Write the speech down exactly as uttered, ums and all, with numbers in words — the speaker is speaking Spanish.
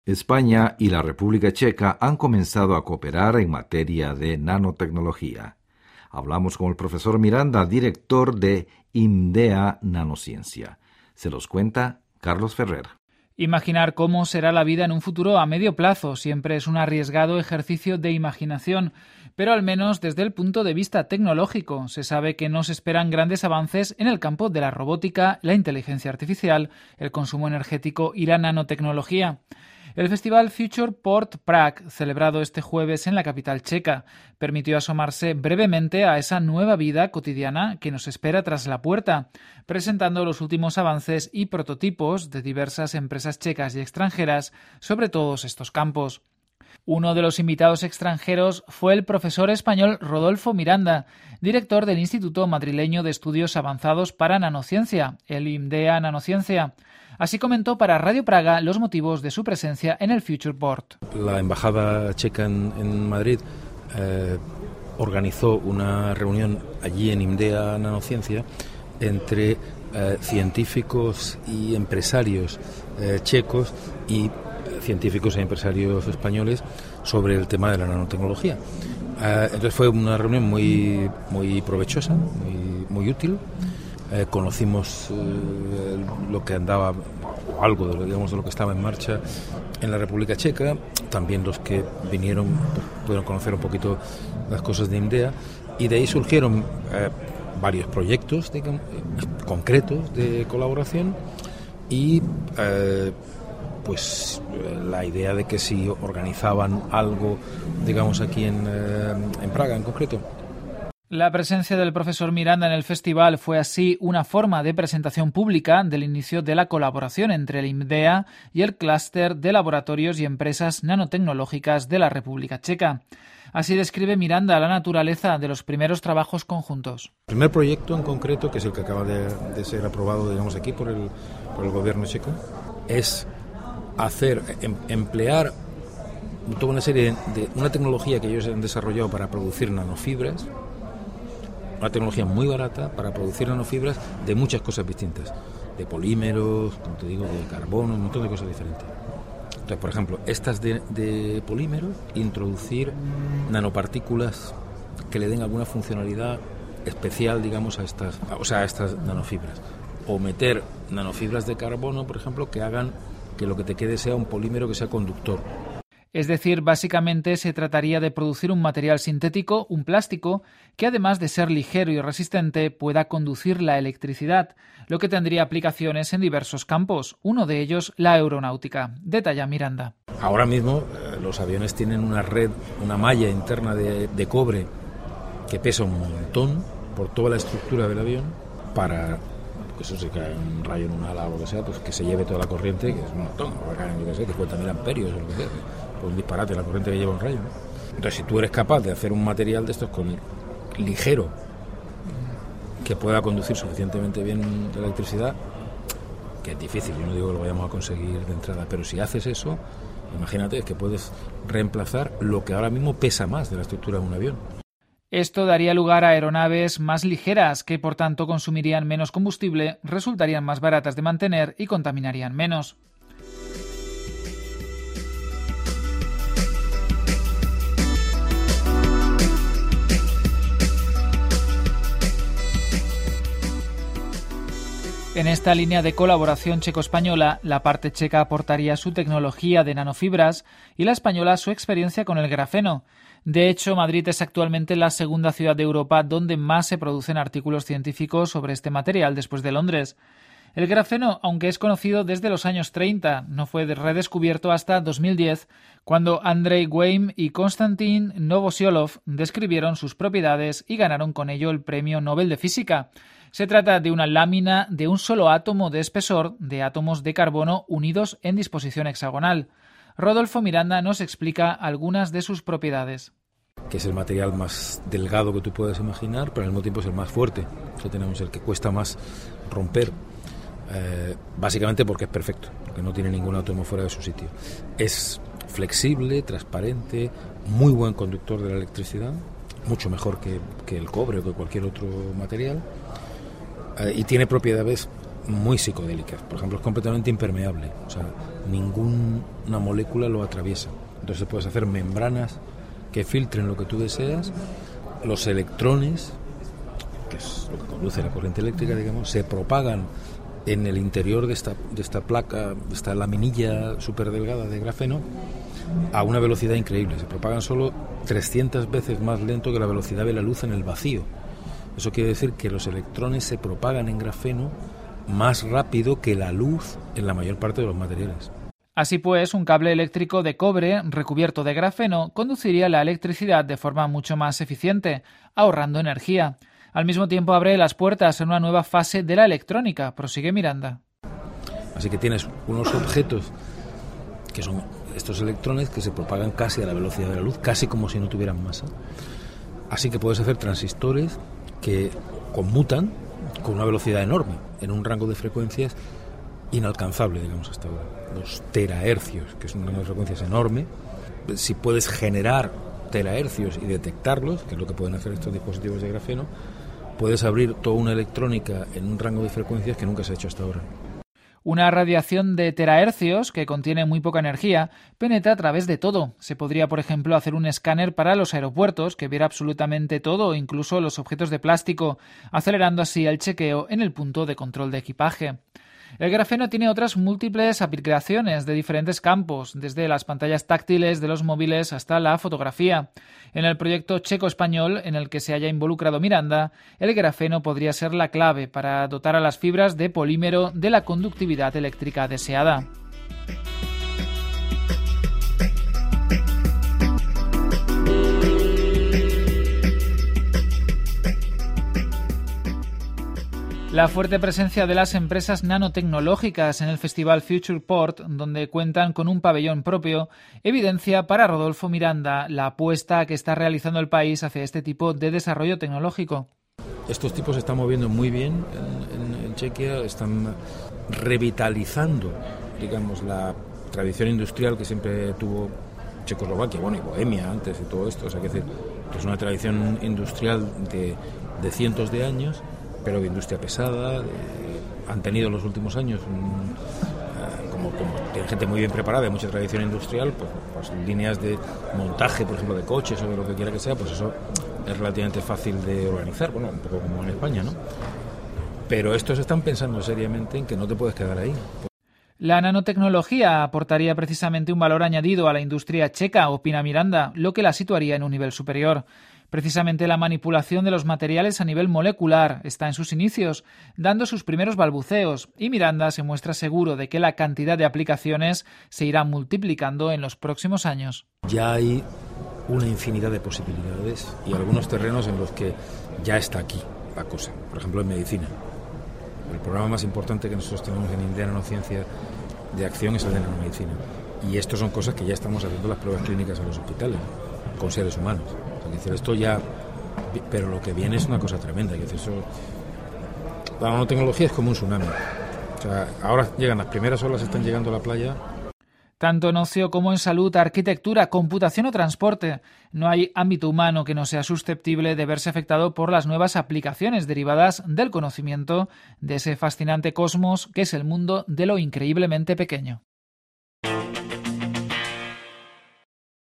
España y la República Checa han comenzado a cooperar en materia de nanotecnología. Hablamos con el profesor Miranda, director de IMDEA Nanociencia. Se los cuenta Carlos Ferrer. Imaginar cómo será la vida en un futuro a medio plazo siempre es un arriesgado ejercicio de imaginación, pero al menos desde el punto de vista tecnológico se sabe que nos esperan grandes avances en el campo de la robótica, la inteligencia artificial, el consumo energético y la nanotecnología. El festival Future Port Prague, celebrado este jueves en la capital checa, permitió asomarse brevemente a esa nueva vida cotidiana que nos espera tras la puerta, presentando los últimos avances y prototipos de diversas empresas checas y extranjeras sobre todos estos campos. Uno de los invitados extranjeros fue el profesor español Rodolfo Miranda, director del Instituto Madrileño de Estudios Avanzados para Nanociencia, el IMDEA Nanociencia. Así comentó para Radio Praga los motivos de su presencia en el Future Port. La embajada checa en, en Madrid eh, organizó una reunión allí en IMDEA Nanociencia entre eh, científicos y empresarios eh, checos y científicos e empresarios españoles sobre el tema de la nanotecnología. Eh, entonces fue una reunión muy, muy provechosa, muy, muy útil. Eh, conocimos eh, lo que andaba, o algo de lo, digamos, de lo que estaba en marcha en la República Checa. También los que vinieron pues, pudieron conocer un poquito las cosas de IMDEA, y de ahí surgieron eh, varios proyectos, digamos, concretos de colaboración y eh, pues la idea de que si organizaban algo, digamos, aquí en, eh, en Praga en concreto. La presencia del profesor Miranda en el festival fue así una forma de presentación pública del inicio de la colaboración entre el IMDEA y el clúster de laboratorios y empresas nanotecnológicas de la República Checa. Así describe Miranda la naturaleza de los primeros trabajos conjuntos. El primer proyecto en concreto, que es el que acaba de, de ser aprobado, digamos, aquí por el, por el gobierno checo, es hacer, em, emplear toda una serie de, de una tecnología que ellos han desarrollado para producir nanofibras. Una tecnología muy barata para producir nanofibras de muchas cosas distintas, de polímeros, como te digo, de carbono, un montón de cosas diferentes. Entonces, por ejemplo, estas de, de polímeros, introducir nanopartículas que le den alguna funcionalidad especial, digamos, a estas, o sea, a estas nanofibras. O meter nanofibras de carbono, por ejemplo, que hagan que lo que te quede sea un polímero que sea conductor. Es decir, básicamente se trataría de producir un material sintético, un plástico, que además de ser ligero y resistente, pueda conducir la electricidad, lo que tendría aplicaciones en diversos campos, uno de ellos la aeronáutica. Detalla Miranda. Ahora mismo eh, los aviones tienen una red, una malla interna de, de cobre que pesa un montón por toda la estructura del avión para... Pues eso, si cae un rayo en un ala o lo que sea, pues que se lleve toda la corriente, que es un montón, o caen, yo qué sé, cincuenta mil amperios o lo que sea, pues un disparate la corriente que lleva un rayo, ¿no? Entonces, si tú eres capaz de hacer un material de estos con ligero, que pueda conducir suficientemente bien la electricidad, que es difícil, yo no digo que lo vayamos a conseguir de entrada, pero si haces eso, imagínate que puedes reemplazar lo que ahora mismo pesa más de la estructura de un avión. Esto daría lugar a aeronaves más ligeras, que por tanto consumirían menos combustible, resultarían más baratas de mantener y contaminarían menos. En esta línea de colaboración checo-española, la parte checa aportaría su tecnología de nanofibras y la española su experiencia con el grafeno. De hecho, Madrid es actualmente la segunda ciudad de Europa donde más se producen artículos científicos sobre este material después de Londres. El grafeno, aunque es conocido desde los años treinta, no fue redescubierto hasta dos mil diez, cuando Andrei Geim y Konstantin Novosiolov describieron sus propiedades y ganaron con ello el Premio Nobel de Física. Se trata de una lámina de un solo átomo de espesor de átomos de carbono unidos en disposición hexagonal. Rodolfo Miranda nos explica algunas de sus propiedades. Que es el material más delgado que tú puedes imaginar, pero al mismo tiempo es el más fuerte que tenemos, el que cuesta más romper, eh, básicamente porque es perfecto, porque no tiene ningún átomo fuera de su sitio. Es flexible, transparente, muy buen conductor de la electricidad, mucho mejor que, que el cobre o que cualquier otro material, eh, y tiene propiedades muy psicodélicas. Por ejemplo, es completamente impermeable, o sea, ninguna molécula lo atraviesa. Entonces puedes hacer membranas que filtren lo que tú deseas. Los electrones, que es lo que conduce la corriente eléctrica, digamos, se propagan en el interior de esta, de esta placa, de esta laminilla súper delgada de grafeno, a una velocidad increíble. Se propagan solo trescientas veces más lento que la velocidad de la luz en el vacío. Eso quiere decir que los electrones se propagan en grafeno más rápido que la luz en la mayor parte de los materiales. Así pues, un cable eléctrico de cobre recubierto de grafeno conduciría la electricidad de forma mucho más eficiente, ahorrando energía. Al mismo tiempo abre las puertas a una nueva fase de la electrónica, prosigue Miranda. Así que tienes unos objetos que son estos electrones que se propagan casi a la velocidad de la luz, casi como si no tuvieran masa. Así que puedes hacer transistores que conmutan con una velocidad enorme, en un rango de frecuencias inalcanzable, digamos, hasta ahora. Los terahercios, que es un rango de frecuencias enorme. Si puedes generar terahercios y detectarlos, que es lo que pueden hacer estos dispositivos de grafeno, puedes abrir toda una electrónica en un rango de frecuencias que nunca se ha hecho hasta ahora. Una radiación de terahercios, que contiene muy poca energía, penetra a través de todo. Se podría, por ejemplo, hacer un escáner para los aeropuertos que viera absolutamente todo, incluso los objetos de plástico, acelerando así el chequeo en el punto de control de equipaje. El grafeno tiene otras múltiples aplicaciones de diferentes campos, desde las pantallas táctiles de los móviles hasta la fotografía. En el proyecto checo-español en el que se haya involucrado Miranda, el grafeno podría ser la clave para dotar a las fibras de polímero de la conductividad eléctrica deseada. La fuerte presencia de las empresas nanotecnológicas en el Festival Futureport, donde cuentan con un pabellón propio, evidencia para Rodolfo Miranda la apuesta que está realizando el país hacia este tipo de desarrollo tecnológico. Estos tipos se están moviendo muy bien en, en, en Chequia, están revitalizando, digamos, la tradición industrial que siempre tuvo Checoslovaquia, bueno, y Bohemia antes de todo esto. O sea, que es una tradición industrial de, de cientos de años, pero de industria pesada. De, han tenido en los últimos años, un, uh, como, como tienen gente muy bien preparada, de mucha tradición industrial, pues, pues líneas de montaje, por ejemplo, de coches o de lo que quiera que sea, pues eso es relativamente fácil de organizar, bueno, un poco como en España, ¿no? Pero estos están pensando seriamente en que no te puedes quedar ahí. La nanotecnología aportaría precisamente un valor añadido a la industria checa, opina Miranda, lo que la situaría en un nivel superior. Precisamente la manipulación de los materiales a nivel molecular está en sus inicios, dando sus primeros balbuceos, y Miranda se muestra seguro de que la cantidad de aplicaciones se irá multiplicando en los próximos años. Ya hay una infinidad de posibilidades y algunos terrenos en los que ya está aquí la cosa. Por ejemplo, en medicina. El programa más importante que nosotros tenemos en INDEA Nanociencia de acción es el de nanomedicina. Y esto son cosas que ya estamos haciendo las pruebas clínicas en los hospitales, con seres humanos. O sea, decir, esto ya, pero lo que viene es una cosa tremenda. Es decir, eso, la nanotecnología es como un tsunami. O sea, ahora llegan las primeras olas, están llegando a la playa. Tanto en ocio como en salud, arquitectura, computación o transporte, no hay ámbito humano que no sea susceptible de verse afectado por las nuevas aplicaciones derivadas del conocimiento de ese fascinante cosmos que es el mundo de lo increíblemente pequeño.